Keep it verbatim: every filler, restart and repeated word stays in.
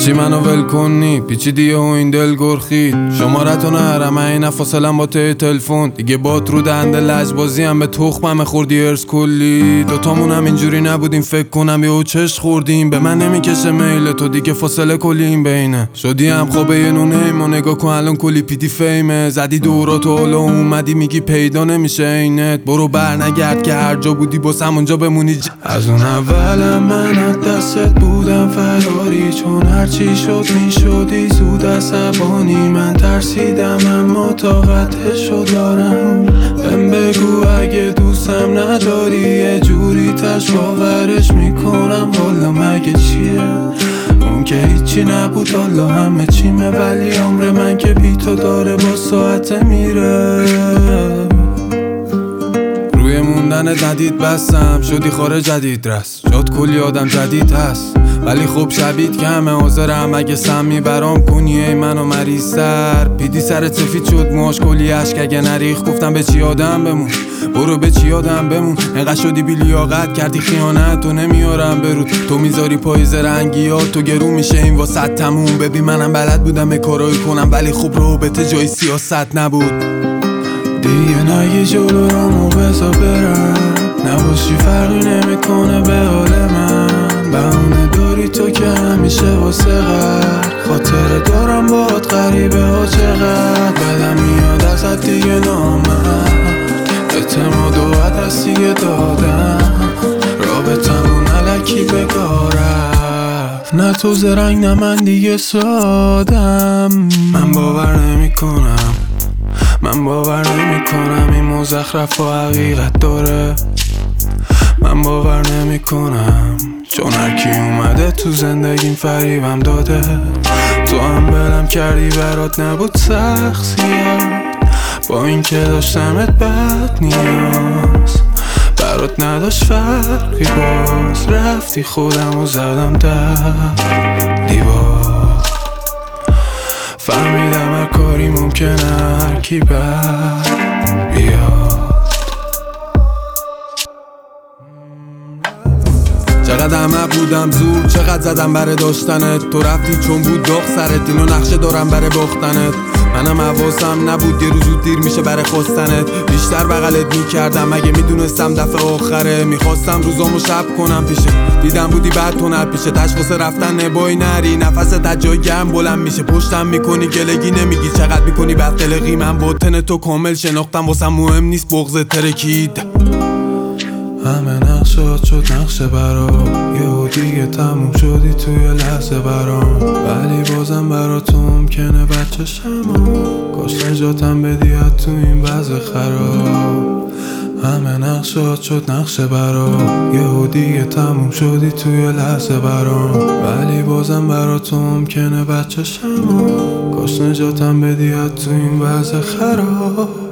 داشتی منو ول کنی پیچیدی و این دل گرخید شمارتو نرم این فاصلم با ته تلفن دیگه بات رو دنده لجبازی هم به تخمم خوردی ارز کلی دوتامون هم اینجوری نبودیم فکر کنم یهو چش خوردیم به من نمیکشه میل تو دیگه فاصله کلی این بینه شدی هم خوابه یه نونه ایم و نگاه کن الان کلی پیدی فیمه زدی دوراتو حالا اومدی میگی پیدا نمیشه اینت برو بر نگرد که هر جا بودی باز همونجا بمونی ج... از اون اولم من از دستت بودم فراری چون هرچی شد میشدی زود عصبانی من ترسیدم اما طاقتشو دارم بهم بگو اگه دوستم نداری یه جوری تش باورش میکنم حالا مگه چیه اون که هیچی نبود حالا همه چیمه ولی عمر من که بی تو داره با ساعته میره روی موندن جدید بستم شدی خاره جدید رس شد کلی آدم جدید هست ولی خوب شبید کمه حاضرم اگه سمی برام کنی ای منو مریض سر پیدی سر سفید شد موهاش کلی عشق اگه نریخ گفتم به چی آدم بمون برو به چی آدم بمون انقدر شدی بی لیاقت کردی خیانت تو نمیارم برود تو میذاری پاییز رنگیات تو گرون میشه این واسط تموم ببین منم بلد بودم به کارایی کنم ولی خوب رابطه جای سیاست نبود دیگه نگی جلو رامو بزا برم نباشی فرقی نمیکنه به حال من بهونه داری تو که همیشه واسه غر خاطره دارم باهات غریبه ها چقدر بدم میاد ازت دیگه نامرد اعتماد و عدس دیگه دادم رابطمون علکی بگارم نه تو زرنگ نه من دیگه سادم من باور نمی کنم من باور نمی کنم این مزخرف و حقیقت داره من باور نمی کنم چون هرکی اومده تو زندگیم فریبم داده تو هم بلم کردی برات نبود سخت زیاد با این که داشتمت بد نیاز برات نداشت فرقی باز رفتی خودم و زدم در دیوار فهمیدم هر کاری ممکنه هرکی بد بیاد چقدر همه بودم زور چقدر زدم بره داشتنت تو رفتی چون بود داغ سرت اینو نقشه دارم بره باختنت منم حواسم نبود یه روز زود دیر میشه بره خواستنت بیشتر بغلت میکردم اگه میدونستم دفعه آخره میخواستم روزامو شب کنم پیشه دیدم بودی بعد تو نرپیشه تشخیص رفتن نبایی نری نفست از جای گرم بلند میشه پشتم میکنی گلگی نمیگی چقدر میکنی بعد قلقی من باطن تو کامل شناختم واسم مهم نیست بغض ترکید همه نقشات شد نقشه برام یهو دیگه تموم شدی توی لحظه برام ولی بازم برا تو ممکنه بچه شما کاش نجاتم بدی تو این وضع خراب همه نقشات شد نقشه برام یهو دیگه تموم شدی توی لحظه برام ولی بازم برا تو ممکنه بچه شما کاش نجاتم بدی تو این وضع خراب